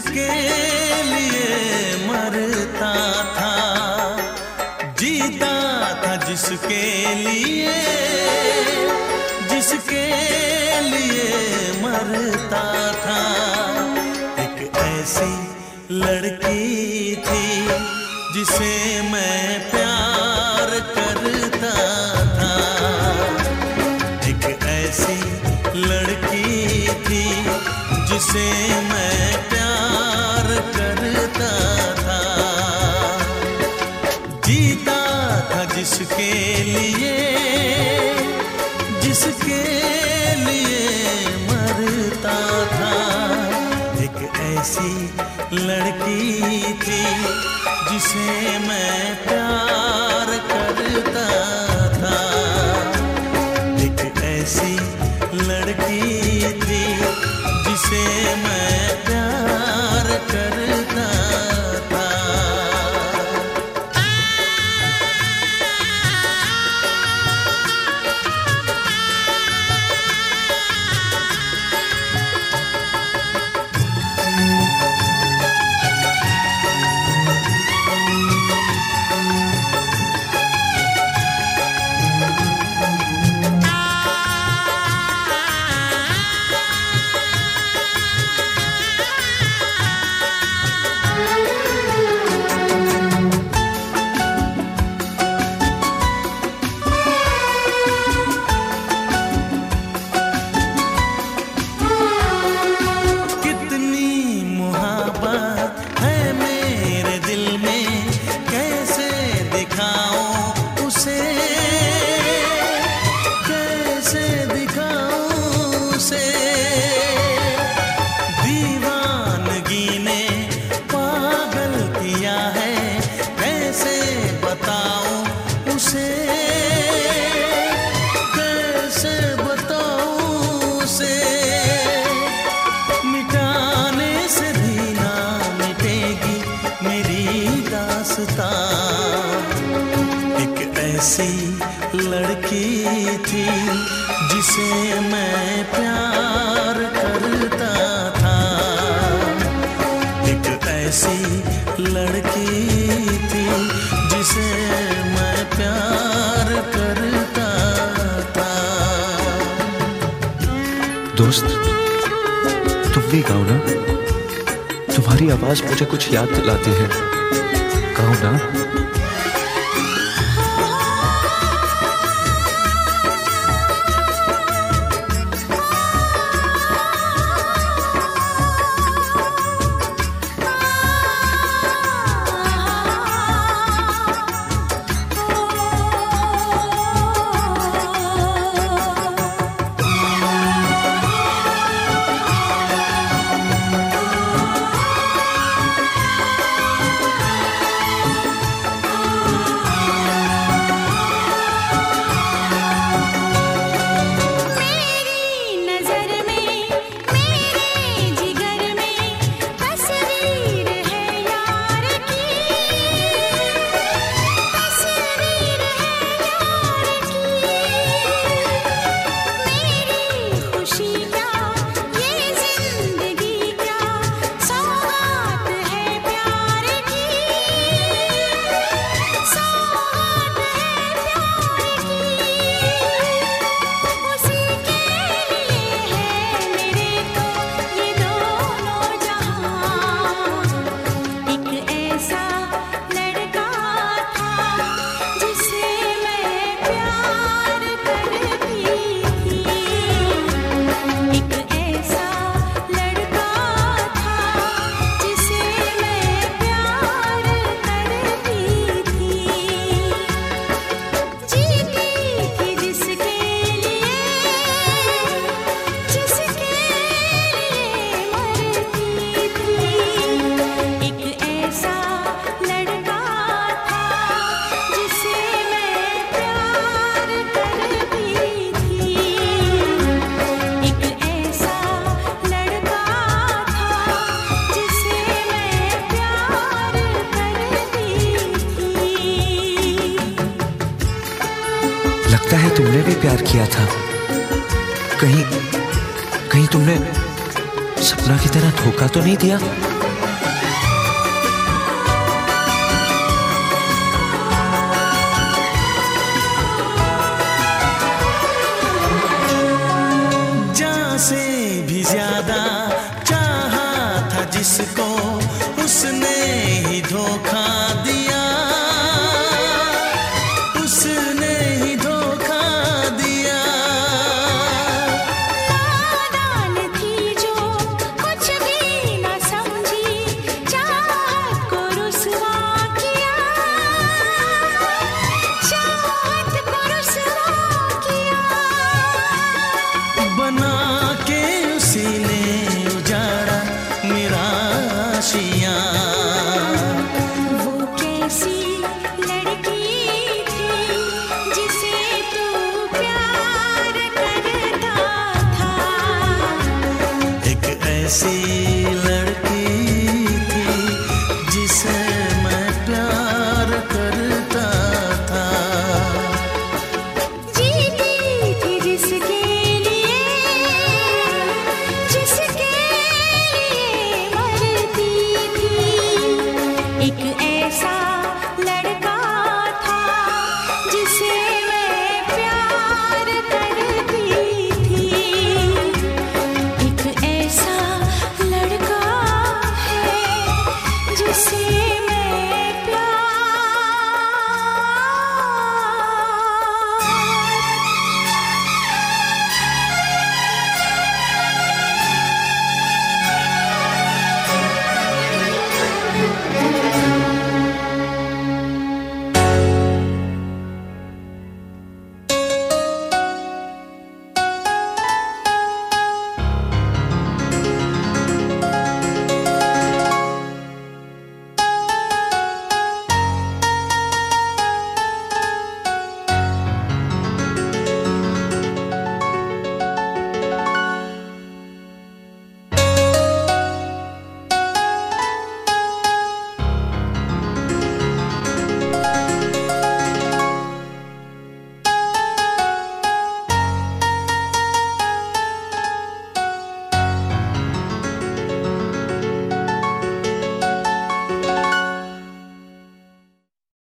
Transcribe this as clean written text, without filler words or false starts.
जिसके लिए मरता था, जीता था जिसके लिए, जिसके लिए मरता था। एक ऐसी लड़की थी जिसे मैं प्यार करता था। एक ऐसी लड़की थी जिसे मैं प्यार करता था। जीता था जिसके लिए, जिसके लिए मरता था। एक ऐसी लड़की थी जिसे मैं प्यार करता था। एक ऐसी लड़की थी जिसे मैं प्यार करता था। एक ऐसी लड़की थी जिसे मैं प्यार करता था। एक ऐसी लड़की थी जिसे मैं प्यार करता था। दोस्त, तुम भी गाओ ना, तुम्हारी आवाज मुझे कुछ याद दिलाती है। गाओ ना। लगता है तुमने भी प्यार किया था। कहीं तुमने सपना की तरह धोखा तो नहीं दिया? जिसको